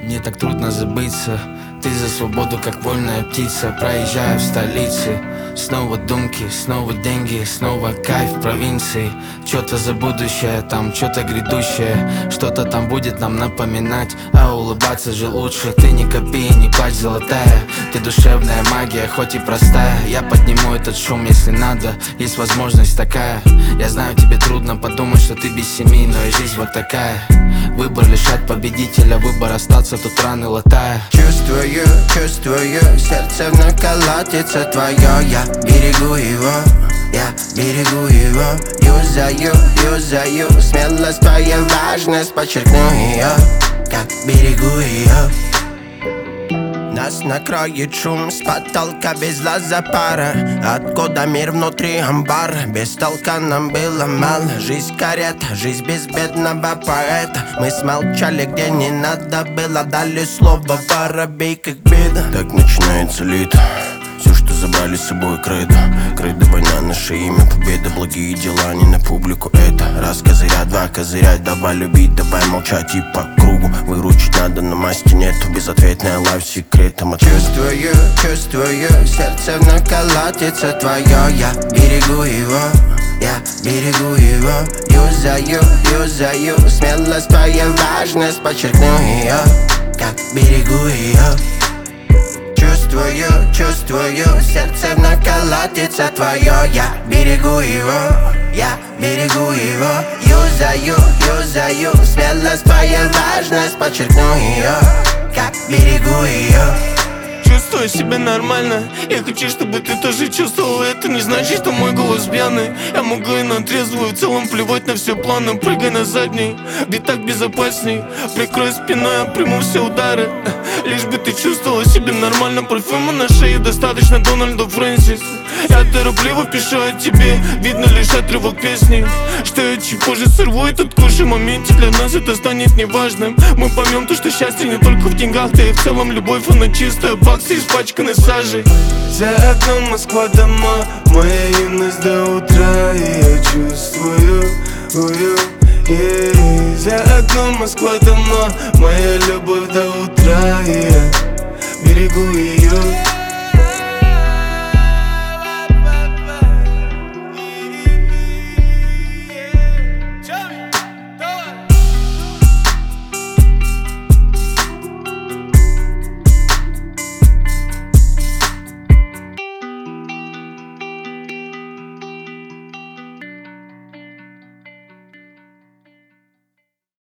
Мне так трудно забыться. Ты за свободу, как вольная птица. Проезжаю в столице. Снова думки, снова деньги, снова кайф в провинции. Что-то за будущее, там что-то грядущее. Что-то там будет нам напоминать. А улыбаться же лучше. Ты не копи, не плачь, золотая. Ты душевная магия, хоть и простая. Я подниму этот шум, если надо. Есть возможность такая. Я знаю, тебе трудно подумать, что ты без семьи, но и жизнь вот такая. Выбор лишать победителя, выбор остаться тут раны латая. Чувствую, чувствую, сердце вновь колотится твое. Я берегу его, я берегу его. Юзаю, юзаю, смелость твоя, важность, подчеркну ее. Как берегу ее. Нас накроет шум с потолка без глаза пара. Откуда мир внутри амбар? Без толка нам было мало. Жизнь карета, жизнь безбедного поэта. Мы смолчали, где не надо было. Дали слово воробей, как беда. Так начинается лето. Все, что забрали с собой, кредо. Кредо, война, наше имя, победа. Благие дела, не на публику это. Раз козыря, два козыря. Давай любить, давай молчать и по кругу. Выручить надо, но масти нету. Безответная лайф секретом от... Чувствую, чувствую, сердце вновь колотится твое. Я берегу его, я берегу его. Юзаю, юзаю, смелость твоя, важность, подчеркну ее. Как берегу ее. Чувствую, чувствую, сердце вновь колотится твое. Я берегу его, я берегу его. Юзаю, юзаю, смелость твоя, важность, подчеркну ее. Как берегу ее. Чувствую себя нормально. Я хочу, чтобы ты тоже чувствовал. Это не значит, что мой голос пьяный. Я могу и на трезвую, в целом плевать на все планы. Прыгай на задний, где так безопасней. Прикрой спиной, я приму все удары. Лишь бы ты чувствовала себя нормально. Парфюма на шее достаточно Дональду Фрэнсис. Я торопливо пишу о тебе. Видно лишь отрывок песни. Что я чуть позже сорву этот куш. И в моменте для нас это станет неважным. Мы поймем то, что счастье не только в деньгах. Да и в целом любовь, она чистая. Баксы испачканы сажей. За окном Москва, дома. Моя юность до утра. И я чувствую За окном Москва, дома. Моя любовь до утра. И я берегу ее.